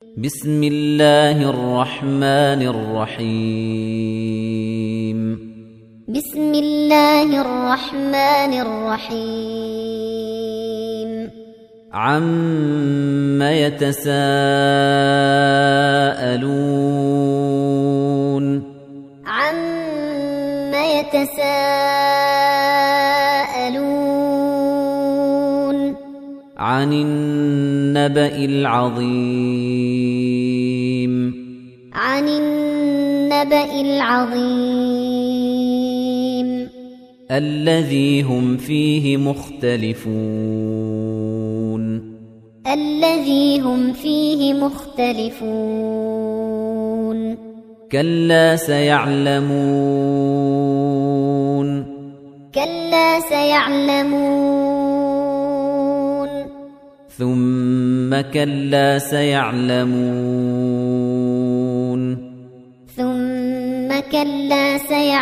بسم الله الرحمن الرحيم بسم الله الرحمن الرحيم عَمَّ يتساءلون عَمَّ يتساءلون عن النبأ العظيم عن النبأ العظيم الذي هم فيه مختلفون الذي هم فيه مختلفون كلا سيعلمون كلا سيعلمون ثم كلا سيعلمون ثم كلا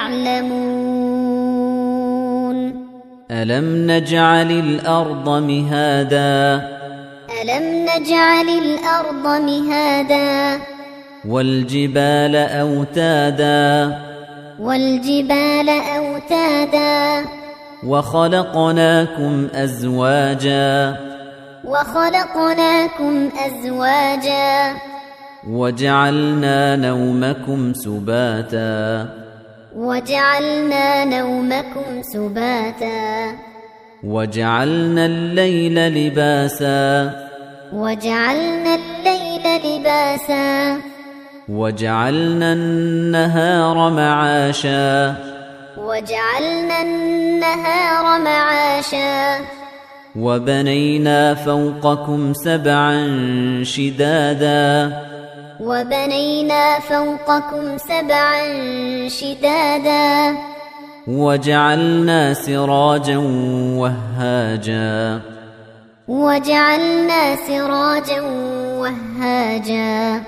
سيعلمون ألم نجعل الأرض مهادا ألم نجعل الأرض مهادا والجبال أوتادا والجبال أوتادا وخلقناكم أزواجا وخلقناكم أزواجا وجعلنا نومكم سباتا وجعلنا نومكم سباتا وجعلنا الليل لباسا وجعلنا الليل لباسا وجعلنا النهار معاشا وجعلنا النهار معاشا وبنينا فوقكم سبعا شدادا وبنينا فوقكم سبعا شدادا وجعلنا سراجا وهاجا وجعلنا سراجا وهاجا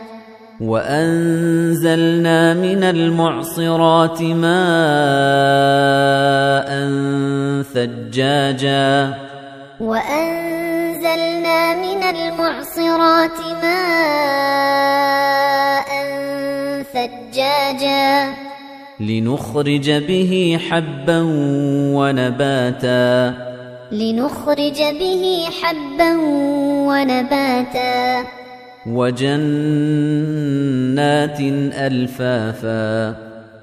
وأنزلنا من المعصرات ماء ثجاجا وأنزلنا من المعصرات ماء ثجاجا لنخرج به حبا ونباتا لنخرج به حبا ونباتا وجنات ألفافا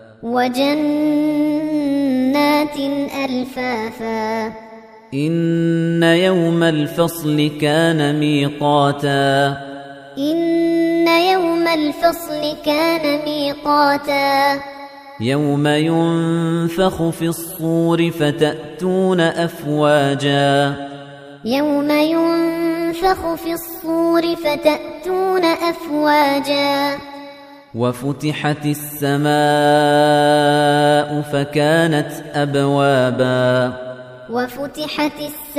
وجنات ألفافا إن يوم الفصل كان ميقاتا إن يوم الفصل كان ميقاتا يوم ينفخ في الصور فتأتون أفواجا يوم ينفخ في الصور فتأتون أفواجا وفتحت السماء فكانت أبوابا وفتحت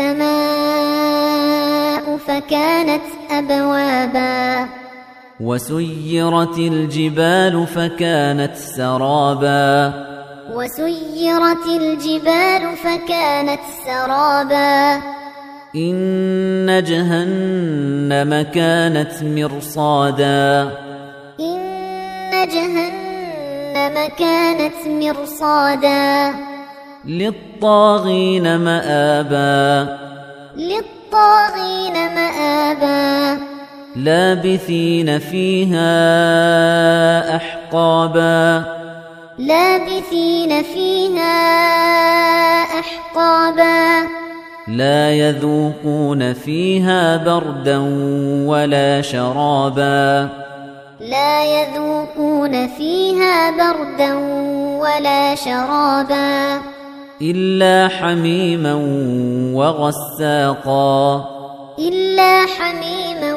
السماء فكانت أبوابا وسيرت الجبال فكانت سرابا وسيرت الجبال فكانت سرابا إن جهنم كانت مرصادا إن جهنم كانت مرصادا للطاغين مآبا للطاغين مآبا لابثين فيها أحقابا لابثين فيها أحقابا لا يذوقون فيها بردا ولا شرابا لا يذوقون فيها بردا ولا شرابا إلا حميما وغساقا إلا حميما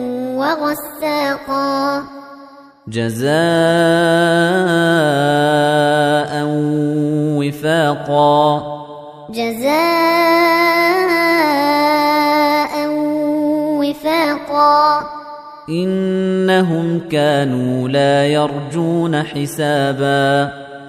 وغساقا جزاء وفاقا جزاء وفاقا إنهم كانوا لا يرجون حسابا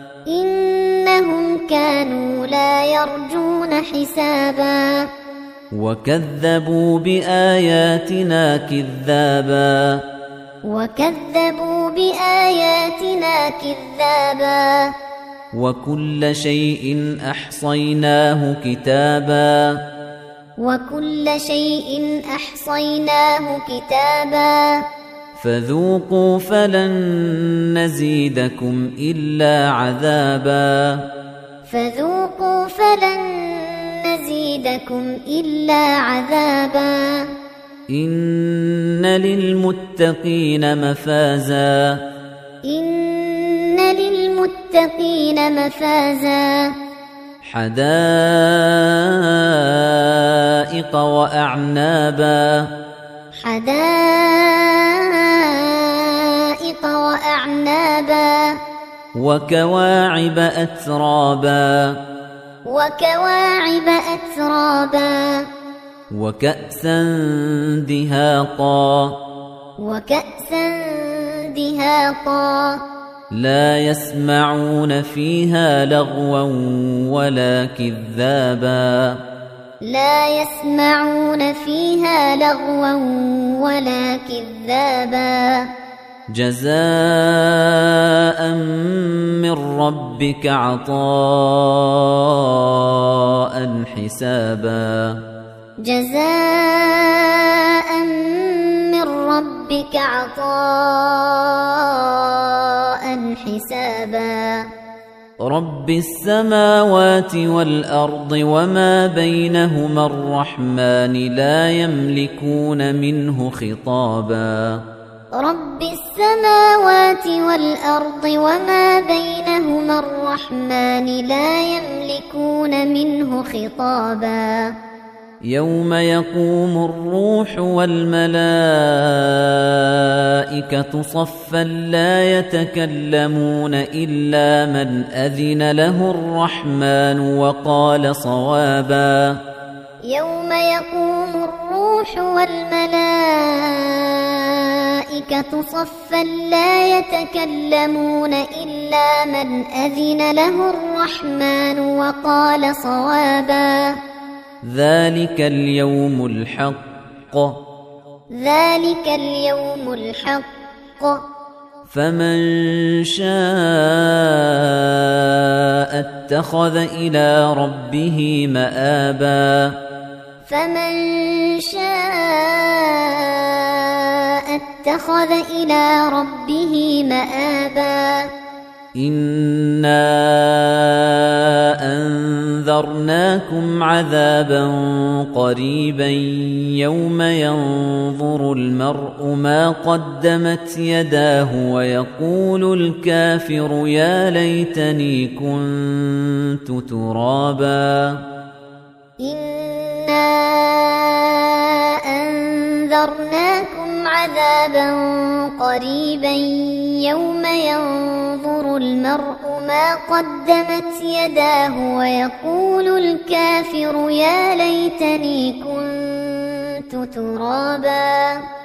إنهم كانوا لا يرجون حسابا وكذبوا بآياتنا كذابا وكذبوا بآياتنا كذابا وكل شيء أحصيناه كتابا وكل شيء أحصيناه كتابا فذوقوا فلن نزيدكم إلا عذابا فذوقوا فلن نزيدكم إلا عذابا إن للمتقين مفازا إن للمتقين مفازا حدائق وأعنابا حدائق وأعنابا وكواعب أترابا وكواعب أترابا وكأسا دهاقا وكأسا دهاقا لا يسمعون فيها لغوا ولا كذابا لا يسمعون فيها لغوا ولا كذابا جزاء من ربك عطاء حسابا جزاء من ربك عطاء حسابا رب السماوات والأرض وما بينهما الرحمن لا يملكون منه خطابا رب السماوات والأرض وما بينهما الرحمن لا يملكون منه خطابا يوم يقوم الروح والملائكة صفا لا يتكلمون إلا من أذن له الرحمن وقال صوابا يوم يقوم الروح والملائكة صفا لا يتكلمون إلا من أذن له الرحمن وقال صوابا ذلك اليوم الحق ذلك اليوم الحق فمن شاء اتخذ إلى ربه مآبا فمن شاء اتخذ إلى ربه مآبا إنا أنذرناكم عذابا قريبا يوم ينظر المرء ما قدمت يداه ويقول الكافر يا ليتني كنت ترابا إنا أنذرناكم عذابا قريبا يوم ينظر المرء ما قدمت يداه ويقول الكافر يا ليتني كنت ترابا